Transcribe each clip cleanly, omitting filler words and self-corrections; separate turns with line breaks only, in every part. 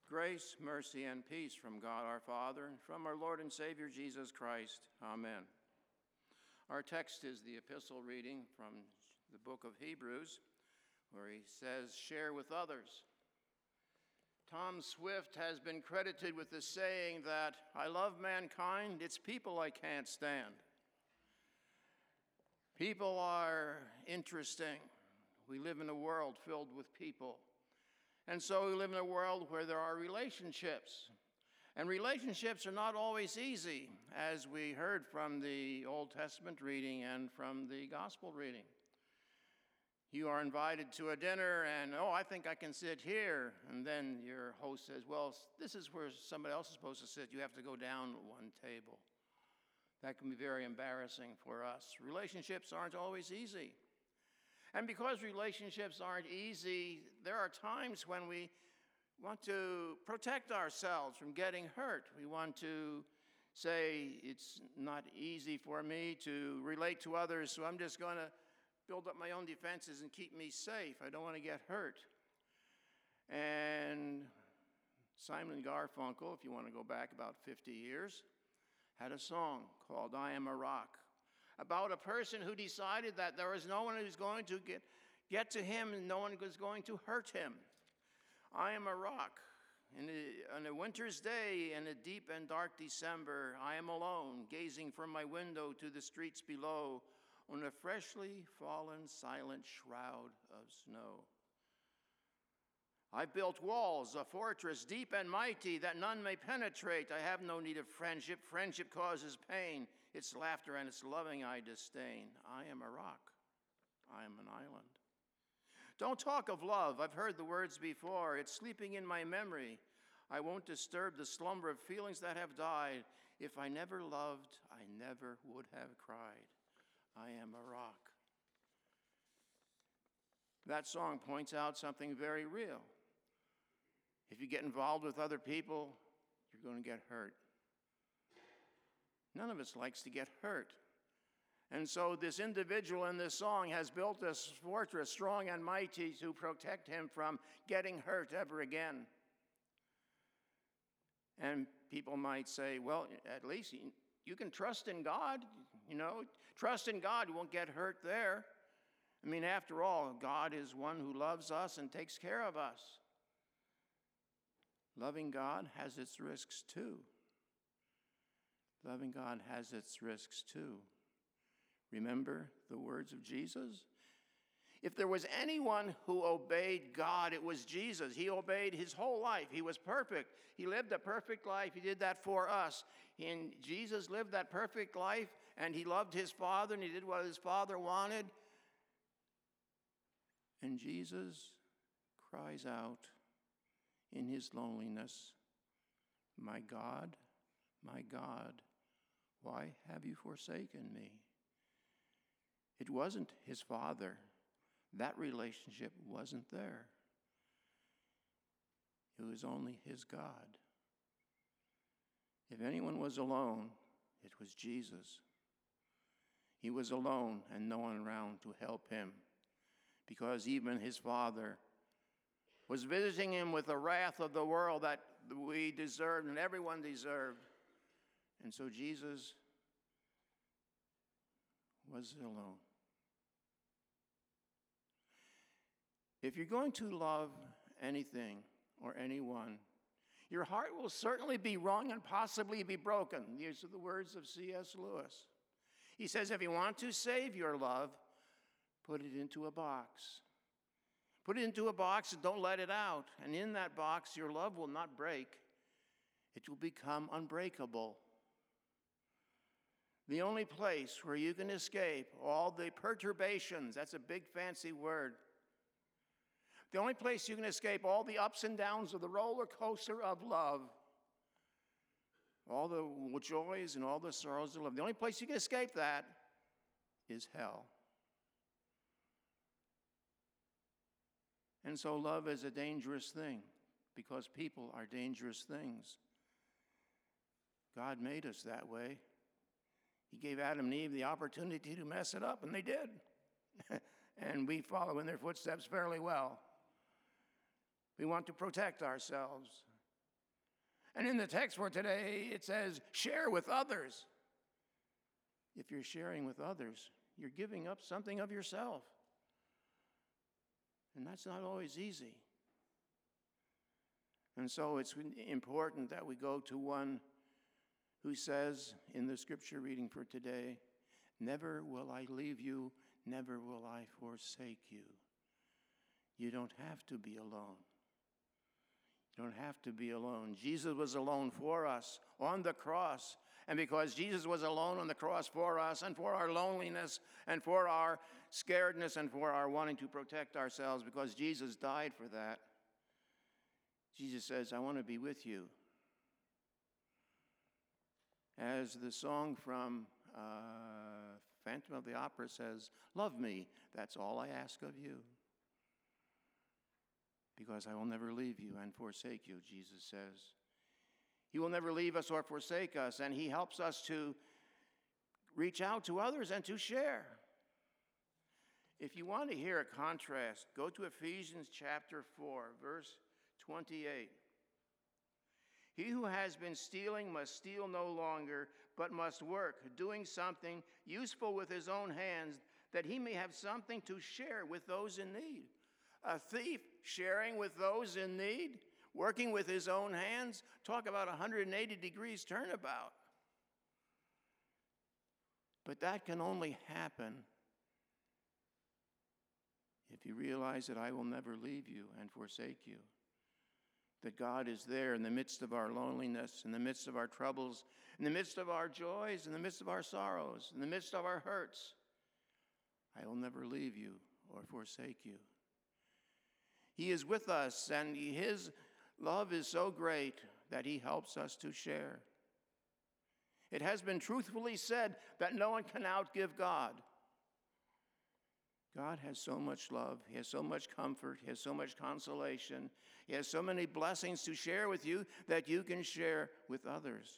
Grace, mercy, and peace from God our Father and from our Lord and Savior Jesus Christ. Amen. Our text is the epistle reading from the book of Hebrews, where he says, "Share with others." Tom Swift has been credited with the saying that, "I love mankind, it's people I can't stand." People are interesting. We live in a world filled with people. And so we live in a world where there are relationships. And relationships are not always easy, as we heard from the Old Testament reading and from the Gospel reading. You are invited to a dinner and, I think I can sit here. And then your host says, well, this is where somebody else is supposed to sit. You have to go down one table. That can be very embarrassing for us. Relationships aren't always easy. And because relationships aren't easy, there are times when we want to protect ourselves from getting hurt. We want to say, it's not easy for me to relate to others, so I'm just going to build up my own defenses and keep me safe. I don't want to get hurt. And Simon Garfunkel, if you want to go back about 50 years, had a song called "I Am a Rock," about a person who decided that there is no one who's going to get to him and no one who's going to hurt him. I am a rock. On a winter's day in a deep and dark December, I am alone, gazing from my window to the streets below on a freshly fallen silent shroud of snow. I built walls, a fortress deep and mighty that none may penetrate. I have no need of friendship. Friendship causes pain. Its laughter and its loving I disdain. I am a rock. I am an island. Don't talk of love. I've heard the words before. It's sleeping in my memory. I won't disturb the slumber of feelings that have died. If I never loved, I never would have cried. I am a rock. That song points out something very real. If you get involved with other people, you're going to get hurt. None of us likes to get hurt. And so this individual in this song has built this fortress strong and mighty to protect him from getting hurt ever again. And people might say, well, at least you can trust in God. Trust in God, you won't get hurt there. I mean, after all, God is one who loves us and takes care of us. Loving God has its risks too. Loving God has its risks too. Remember the words of Jesus? If there was anyone who obeyed God, it was Jesus. He obeyed his whole life. He was perfect. He lived a perfect life. He did that for us. And Jesus lived that perfect life, and he loved his Father, and he did what his Father wanted. And Jesus cries out in his loneliness, my God, why have you forsaken me?" It wasn't his Father. That relationship wasn't there. It was only his God. If anyone was alone, it was Jesus. He was alone and no one around to help him, because even his Father was visiting him with the wrath of the world that we deserved and everyone deserved. And so Jesus was alone. If you're going to love anything or anyone, your heart will certainly be wrung and possibly be broken. These are the words of C.S. Lewis. He says, if you want to save your love, put it into a box. Put it into a box and don't let it out. And in that box, your love will not break. It will become unbreakable. The only place where you can escape all the perturbations, that's a big fancy word. The only place you can escape all the ups and downs of the roller coaster of love, all the joys and all the sorrows of love, the only place you can escape that is hell. And so love is a dangerous thing because people are dangerous things. God made us that way. He gave Adam and Eve the opportunity to mess it up, and they did. And we follow in their footsteps fairly well. We want to protect ourselves. And in the text for today, it says, share with others. If you're sharing with others, you're giving up something of yourself. And that's not always easy. And so it's important that we go to one who says in the scripture reading for today, never will I leave you, never will I forsake you. You don't have to be alone. You don't have to be alone. Jesus was alone for us on the cross. And because Jesus was alone on the cross for us and for our loneliness and for our scaredness and for our wanting to protect ourselves, because Jesus died for that, Jesus says, I want to be with you. As the song from Phantom of the Opera says, love me, that's all I ask of you. Because I will never leave you and forsake you, Jesus says. He will never leave us or forsake us, and he helps us to reach out to others and to share. If you want to hear a contrast, go to Ephesians chapter 4, verse 28. He who has been stealing must steal no longer, but must work, doing something useful with his own hands, that he may have something to share with those in need. A thief sharing with those in need, working with his own hands. Talk about 180 degrees turnabout. But that can only happen if you realize that I will never leave you and forsake you. That God is there in the midst of our loneliness, in the midst of our troubles, in the midst of our joys, in the midst of our sorrows, in the midst of our hurts. I will never leave you or forsake you. He is with us, and his love is so great that he helps us to share. It has been truthfully said that no one can outgive God. God has so much love. He has so much comfort. He has so much consolation. He has so many blessings to share with you that you can share with others.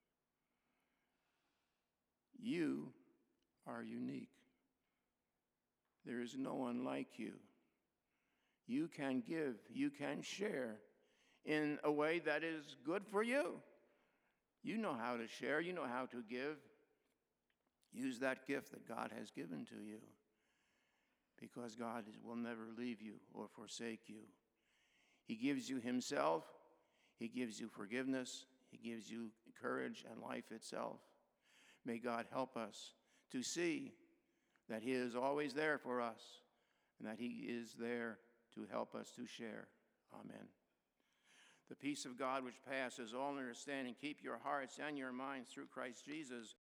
You are unique. There is no one like you. You can give, you can share in a way that is good for you. You know how to share, you know how to give. Use that gift that God has given to you, because God will never leave you or forsake you. He gives you himself, he gives you forgiveness, he gives you courage and life itself. May God help us to see that he is always there for us and that he is there to help us to share. Amen. The peace of God which passes all understanding, keep your hearts and your minds through Christ Jesus.